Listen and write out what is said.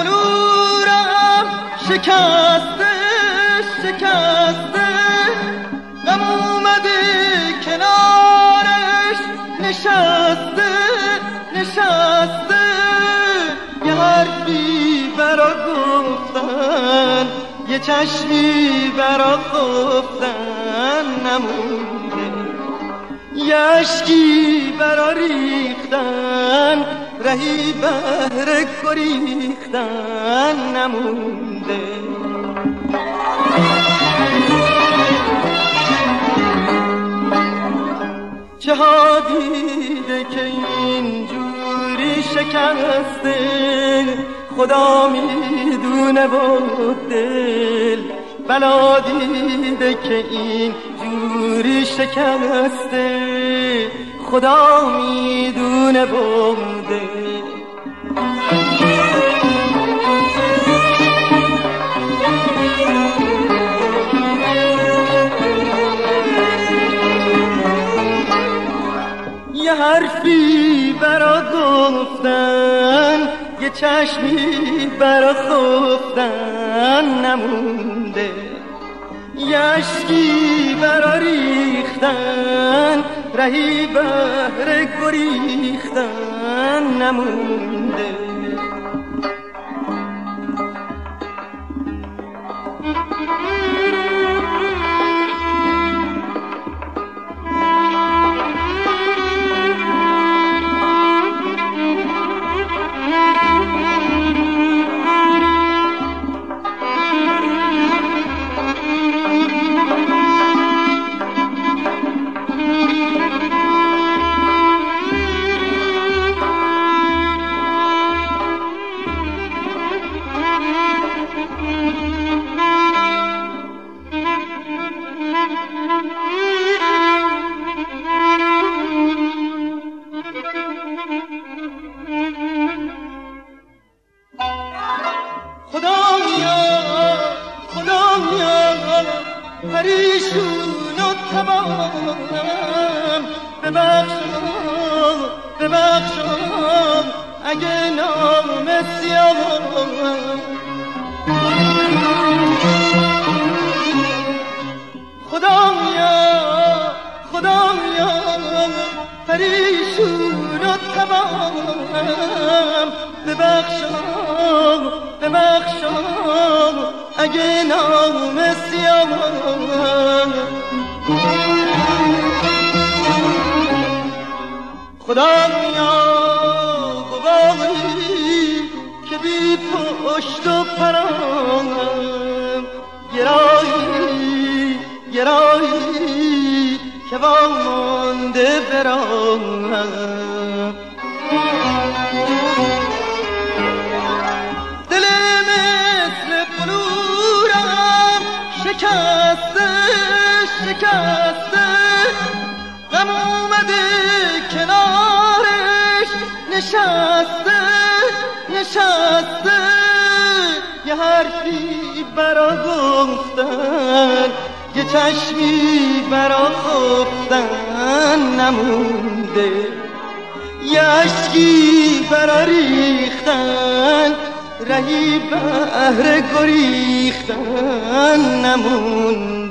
بلورم شکسته شکسته، غم اومده کنارش نشسته نشسته. یه حرفی برا گفتن، یه چشمی برا خفتن نمونده، یه اشکی برا ریختن، رهی بهر گریختن نمونده. چه ها دیده که اینجوری شکسته، خدا میدونه و دل بلا دیده که اینجوری شکسته، خدا میدونه و دل. یه حرفی برا گفتن، یه چشمی برا خفتن نمونده، یه اشکی برا ریختن، رهی بهر گریختن نمونده. پریشون و تباهم ببخشم ببخشم اگه نام سیاهم. خدایا پریشون و تباهم ببخشم ببخشم اگه نام سیاهم. خدایا گواهی که بی پشت و پرام گرایی گرایی که وامانده برام. دل مثل بلورم شکسته شکسته، غم اومده کنارش نشسته نشسته. یه حرفی برا گفتن، یه چشمی برا خفتن نمونده، یه اشکی برا ریختن، رهی بهر گریختن نمونده.